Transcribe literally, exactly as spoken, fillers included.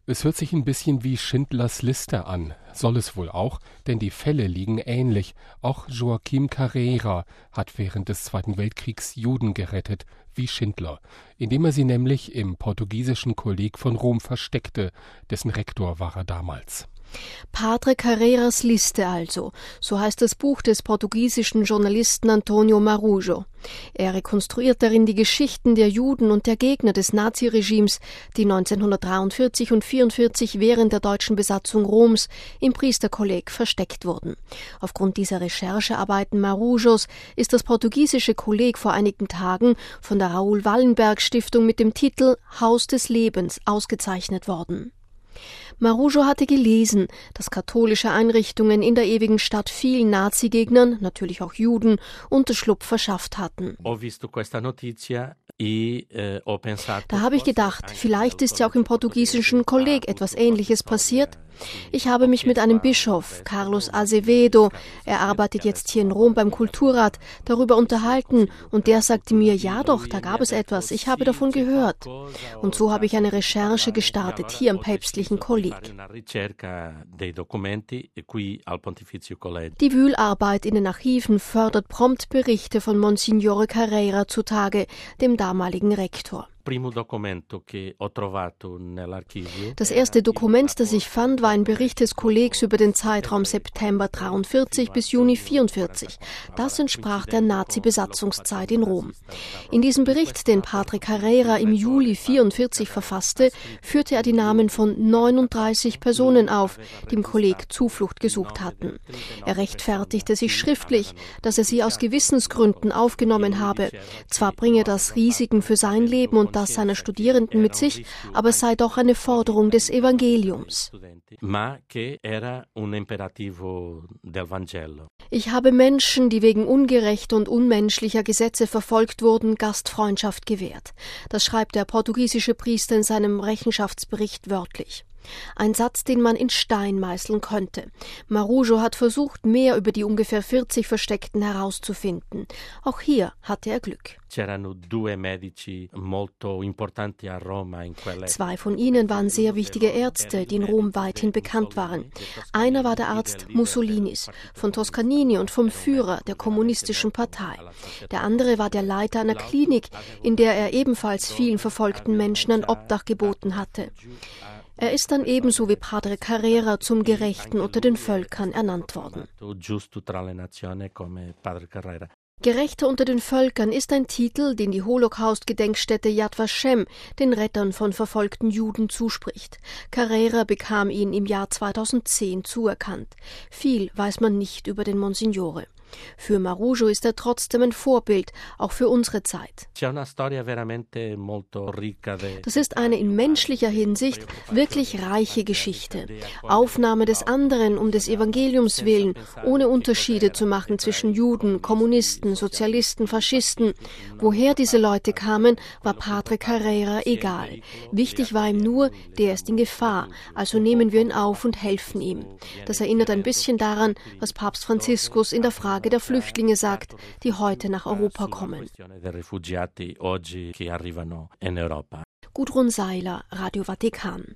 Es hört sich ein bisschen wie Schindlers Liste an. Soll es wohl auch, denn die Fälle liegen ähnlich. Auch Joaquim Carrera hat während des Zweiten Weltkriegs Juden gerettet, wie Schindler, indem er sie nämlich im portugiesischen Kolleg von Rom versteckte. Dessen Rektor war er damals. Padre Carreras Liste also, so heißt das Buch des portugiesischen Journalisten Antonio Marujo. Er rekonstruiert darin die Geschichten der Juden und der Gegner des Naziregimes, die neunzehnhundertdreiundvierzig und vierundvierzig während der deutschen Besatzung Roms im Priesterkolleg versteckt wurden. Aufgrund dieser Recherchearbeiten Marujos ist das portugiesische Kolleg vor einigen Tagen von der Raoul Wallenberg Stiftung mit dem Titel Haus des Lebens ausgezeichnet worden. Marujo hatte gelesen, dass katholische Einrichtungen in der ewigen Stadt vielen Nazi-Gegnern, natürlich auch Juden, Unterschlupf verschafft hatten. Da habe ich gedacht, vielleicht ist ja auch im portugiesischen Kolleg etwas Ähnliches passiert. Ich habe mich mit einem Bischof, Carlos Azevedo, er arbeitet jetzt hier in Rom beim Kulturrat, darüber unterhalten und der sagte mir, ja doch, da gab es etwas, ich habe davon gehört. Und so habe ich eine Recherche gestartet, hier am päpstlichen Kolleg. Die Wühlarbeit in den Archiven fördert prompt Berichte von Monsignore Carrera zutage, dem damaligen Rektor. Das erste Dokument, das ich fand, war ein Bericht des Kollegs über den Zeitraum September dreiundvierzig bis Juni vierundvierzig. Das entsprach der Nazi-Besatzungszeit in Rom. In diesem Bericht, den Padre Carrera im Juli vierundvierzig verfasste, führte er die Namen von neununddreißig Personen auf, die im Kolleg Zuflucht gesucht hatten. Er rechtfertigte sich schriftlich, dass er sie aus Gewissensgründen aufgenommen habe. Zwar bringe das Risiken für sein Leben und das seiner Studierenden mit sich, aber es sei doch eine Forderung des Evangeliums. Ich habe Menschen, die wegen ungerechter und unmenschlicher Gesetze verfolgt wurden, Gastfreundschaft gewährt. Das schreibt der portugiesische Priester in seinem Rechenschaftsbericht wörtlich. Ein Satz, den man in Stein meißeln könnte. Marujo hat versucht, mehr über die ungefähr vierzig Versteckten herauszufinden. Auch hier hatte er Glück. Zwei von ihnen waren sehr wichtige Ärzte, die in Rom weithin bekannt waren. Einer war der Arzt Mussolinis, von Toscanini und vom Führer der kommunistischen Partei. Der andere war der Leiter einer Klinik, in der er ebenfalls vielen verfolgten Menschen ein Obdach geboten hatte. Er ist dann ebenso wie Padre Carrera zum Gerechten unter den Völkern ernannt worden. Gerechter unter den Völkern ist ein Titel, den die Holocaust-Gedenkstätte Yad Vashem den Rettern von verfolgten Juden zuspricht. Carrera bekam ihn im Jahr zweitausendzehn zuerkannt. Viel weiß man nicht über den Monsignore. Für Marujo ist er trotzdem ein Vorbild, auch für unsere Zeit. Das ist eine in menschlicher Hinsicht wirklich reiche Geschichte. Aufnahme des anderen um des Evangeliums willen, ohne Unterschiede zu machen zwischen Juden, Kommunisten, Sozialisten, Faschisten. Woher diese Leute kamen, war Padre Carrera egal. Wichtig war ihm nur, der ist in Gefahr, also nehmen wir ihn auf und helfen ihm. Das erinnert ein bisschen daran, was Papst Franziskus in der Frage der Flüchtlinge sagt, die heute nach Europa kommen. Gudrun Seiler, Radio Vatikan.